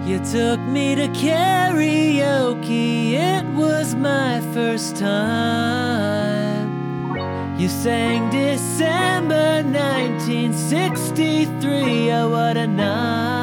You took me to karaoke, it was my first time. You sang December 1963, oh what a night.